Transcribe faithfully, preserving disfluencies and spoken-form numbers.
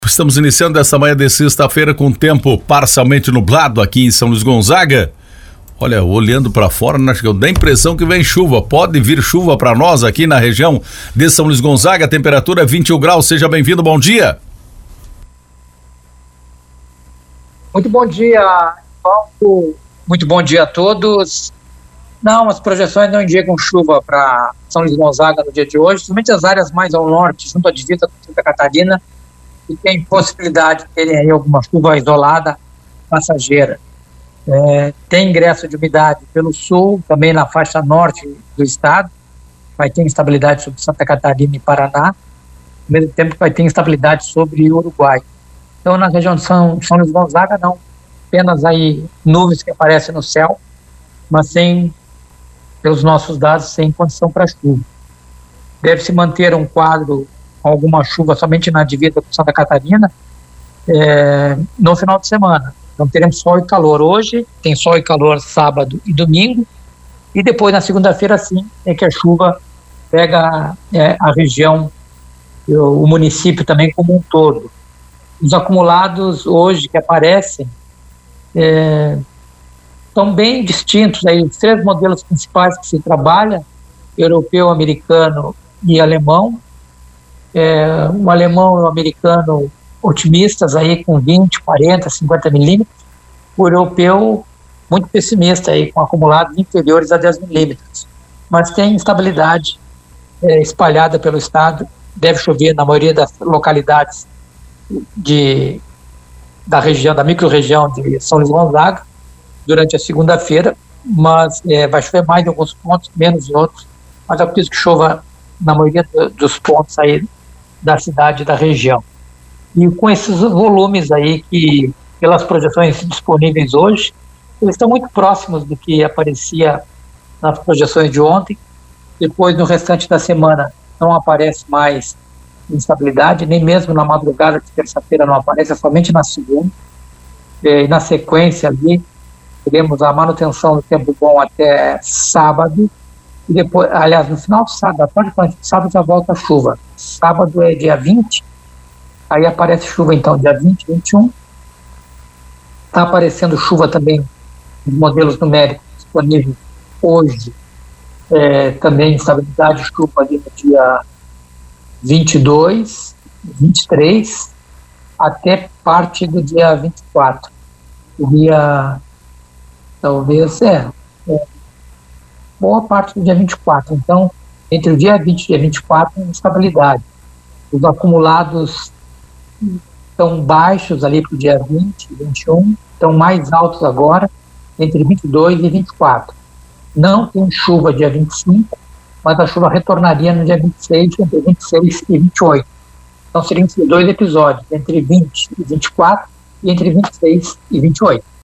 Estamos iniciando essa manhã de sexta-feira com tempo parcialmente nublado aqui em São Luís Gonzaga. Olha, olhando para fora, acho que eu dou a impressão que vem chuva. Pode vir chuva para nós aqui na região de São Luís Gonzaga. A temperatura é vinte e um graus. Seja bem-vindo, bom dia. Muito bom dia, Paulo. Muito bom dia a todos. Não, as projeções não indicam chuva para São Luís Gonzaga no dia de hoje, somente as áreas mais ao norte, junto à divisa com Santa Catarina, e tem possibilidade de terem aí alguma chuva isolada passageira. É, tem ingresso de umidade pelo sul, também na faixa norte do estado, vai ter instabilidade sobre Santa Catarina e Paraná, ao mesmo tempo que vai ter instabilidade sobre o Uruguai. Então, na região de São, São Luís Gonzaga, não, apenas aí nuvens que aparecem no céu, mas sem, pelos nossos dados, sem condição para chuva. Deve-se manter um quadro com alguma chuva somente na divisa com Santa Catarina é, no final de semana. Então teremos sol e calor. Hoje tem sol e calor sábado e domingo, e depois na segunda-feira sim é que a chuva pega é, a região, o município também como um todo. Os acumulados hoje que aparecem é, são bem distintos. Aí, os três modelos principais que se trabalha, europeu, americano e alemão. É, o alemão e o americano otimistas aí com vinte, quarenta, cinquenta milímetros, o europeu muito pessimista aí com acumulados inferiores a dez milímetros, mas tem instabilidade é, espalhada pelo estado. Deve chover na maioria das localidades de, da região, da micro-região de São Luís Gonzaga durante a segunda-feira, mas é, vai chover mais em alguns pontos, menos em outros, mas eu preciso que chova na maioria do, dos pontos aí da cidade e da região. E com esses volumes aí que, pelas projeções disponíveis hoje, eles estão muito próximos do que aparecia nas projeções de ontem. Depois, no restante da semana, não aparece mais instabilidade, nem mesmo na madrugada de terça-feira não aparece, é somente na segunda. E na sequência ali, teremos a manutenção do tempo bom até sábado. E depois, aliás, no final do sábado, a tarde de sábado já volta a chuva. Sábado é dia vinte, aí aparece chuva então dia vinte, vinte e um. Está aparecendo chuva também nos modelos numéricos disponíveis hoje. É, também instabilidade de chuva ali no dia vinte e dois, vinte e três, até parte do dia vinte e quatro. Seria, talvez, é... é boa parte do dia vinte e quatro. Então, entre o dia vinte e o dia vinte e quatro, instabilidade. Os acumulados estão baixos ali para o dia vinte, vinte e um, estão mais altos agora, entre vinte e dois e vinte e quatro. Não tem chuva dia vinte e cinco, mas a chuva retornaria no dia vinte e seis, entre vinte e seis e vinte e oito. Então, seriam esses dois episódios, entre vinte e vinte e quatro e entre vinte e seis e vinte e oito.